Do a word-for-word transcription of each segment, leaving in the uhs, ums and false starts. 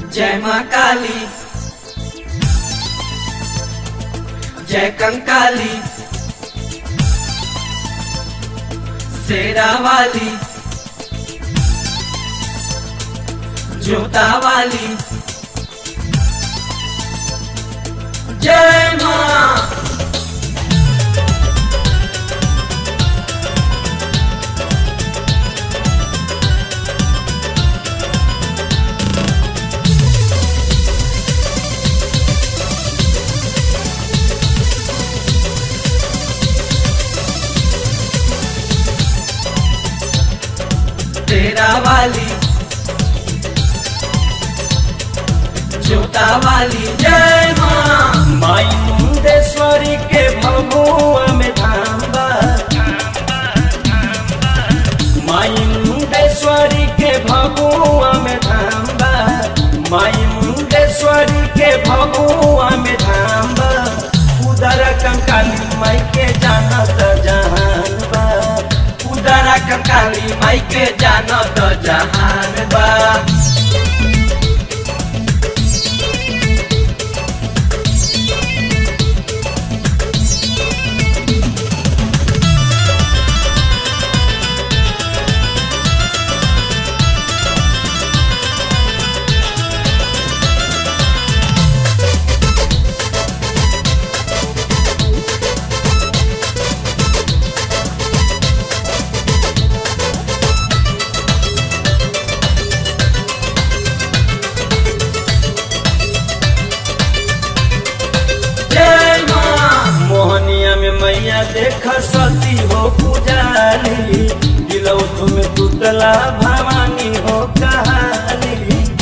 जय माँ काली, जय कंकाली, शेरा वाली, जोता वाली, जय माँ। शेरा वाली, जोता वाली, जय माँ। माई मुंडेश्वरी के भगुआ में धाम बा, माई मुंडेश्वरी के भगुआ में धाम बा, माई मुंडेश्वरी के भगुआ में धाम बा। उधर कंकाली माई के जानत जहान बा, उदरा कंकाली माई के जानत जहान बा। मोहनिया में मैया देख सती हो पुजारी, दिलौ तुम तुतला भवानी हो कहानी।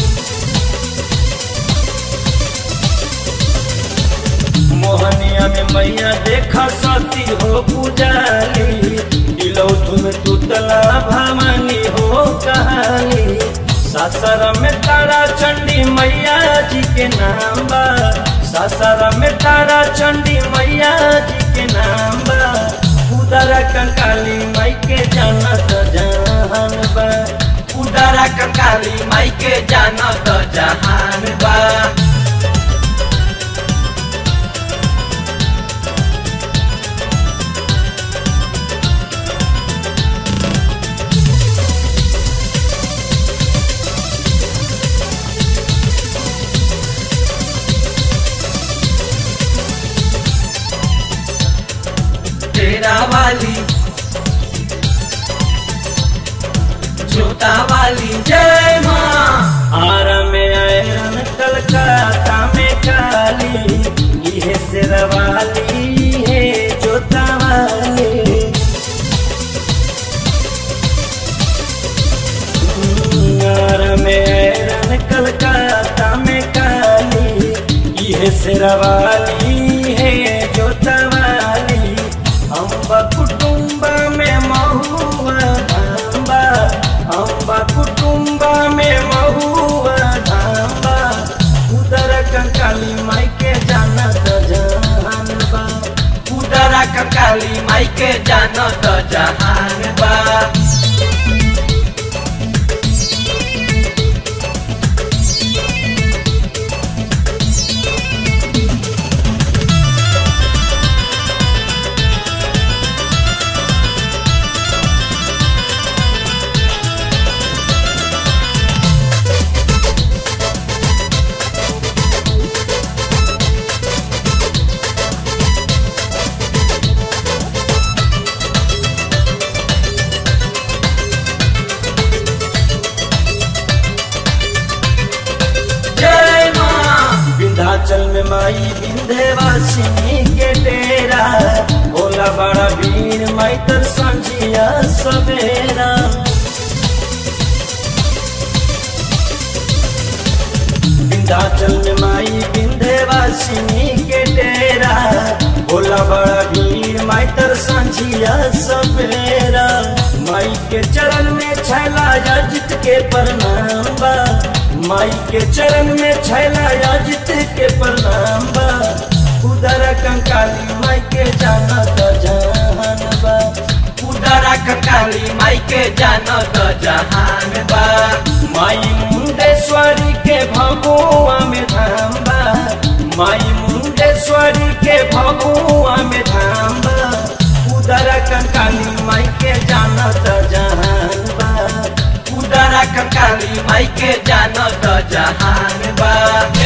मोहनिया में मैया देख सती हो पुजारी, दिलौ तुम तुतला भवानी हो कहानी। सासर में तारा चंडी मैया जी के नाम बा, सासर में तारा चंडी मैया जी के नाम बा। उदर कंकाली माई के जानत जहान बा, उदरा कंकाली माई के जानत जहान बा। शेरा वाली, जोता वाली, जय माँ। आर में आयरन कलकत्ता में काली, ये शेरा वाली है जोता वाली। आर में आयरन कलकत्ता में काली, ये शेरा वाली है जोता वाली। अम्बा कुटुंब में महुआ धाम्बा, अम्बा कुटुंब में महुआ धाम्बा। उदर कंकाली माई के जानत जहान बा, उदरा कंकाली माई के जानत जहान बा। विंध्याचल में माई विंध्यवासिनी के डेरा, भोला बड़ा भीड़ माई तर संझिया सवेरा। विंध्याचल में माई विंध्यवासिनी के डेरा, भोला बड़ा भीड़ माई तर संझिया सवेरा। माई के चरण में छैला याजित के प्रणाम बा, माई के चरण में छैला याजित के प्रणाम बा। उदर कंकाली माई के जानत जहान बा, उदरा कंकाली माई के जानत जहान बा। माई मुंडेश्वरी के भगो भगुआ में धाम बा उदरा कंकाली माई के जानत जहान बा उदरा कंकाली माई के जानत जहान बा।